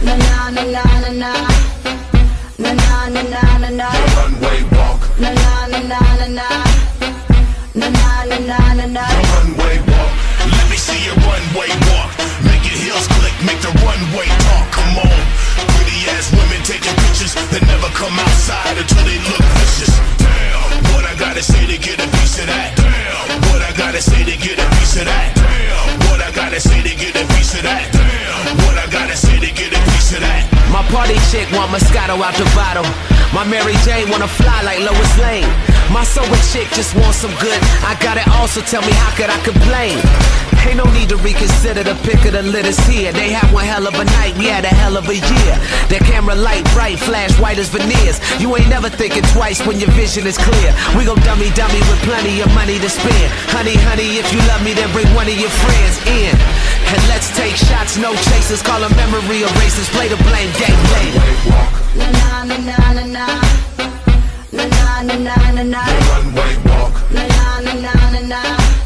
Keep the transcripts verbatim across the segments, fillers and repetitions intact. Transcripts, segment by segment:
Na na na na na na. Na na na na na na. Runway walk. Na na na na na na. Na na na na na na. Runway walk. Let me see your runway walk. Make your heels click, make the runway talk. Come on. Pretty ass women taking pictures that never come outside until they look vicious. Damn, what I gotta say to get a piece of that? Damn, what I gotta say to get a piece of that? Damn, what I gotta say to get a piece of that? Damn, what I gotta say to get a piece of that? My party chick want Moscato out the bottle. My Mary Jane wanna fly like Lois Lane. My sober chick just wants some good. I got it all, so tell me how could I complain? Ain't no need to reconsider, the pick of the litters here. They had one hell of a night, we had a hell of a year. Their camera light bright, flash white as veneers. You ain't never thinking twice when your vision is clear. We gon' dummy dummy with plenty of money to spend. Honey, honey, if you love me, then bring one of your friends in. And let's take shots, no chasers. Call them memory erasers, play the blame game later. Na na na na na na. Na na na na na na. Runway walk. Na na na na na na.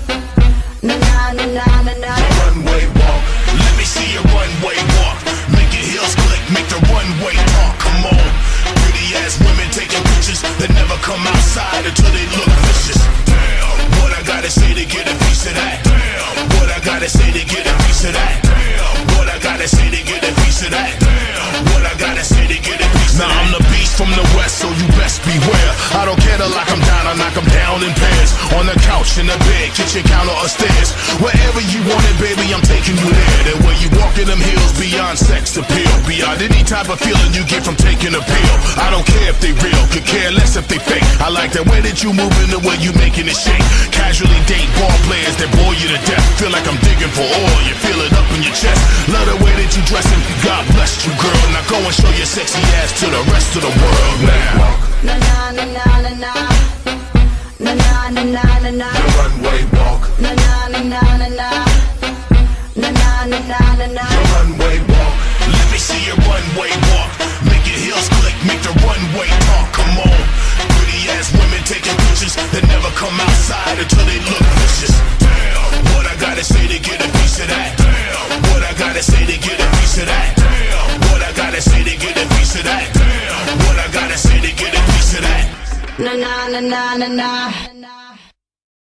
Na na na na na na. Runway walk. Let me see your runway walk. Make your heels click, make the runway talk. Come on. Pretty ass women taking pictures that never come outside until they look vicious. Damn, what I gotta say to get a piece of that? Damn, what I gotta say to get a piece of that? Damn, what I gotta say to get a piece of that? Damn, what I gotta say to get a piece of that? Now I'm the beast from the west, so you best beware. I don't care to lock 'em down, I knock 'em down in pairs. On the couch, in the bed, kitchen counter or stairs. Wherever you want it, baby, I'm taking you there. The way you walk in them hills, beyond sex appeal. Beyond any type of feeling you get from taking a pill. I don't care if they real, could care less if they fake. I like the way that you moving, the way you making it shake. Casually date ball players that bore you to death. Feel like I'm digging for oil, you feel it up in your chest. Love the way that you dressing, God bless you, girl. Now go and show your sexy ass to the rest of the world now. Na na na na na na. Na na na na na na. Runway walk. Na na na na na na. Na na na na na na. Runway walk. Let me see your runway walk. Make your heels click, make the runway talk. Come on. Pretty ass women taking pictures that never come outside until they look vicious. Damn, what I gotta say to get a piece of that? Damn, what I gotta say to get a piece of that? Damn, what I gotta say to get a piece of that? Damn, what I gotta say to get a piece of that? Na na na na na na.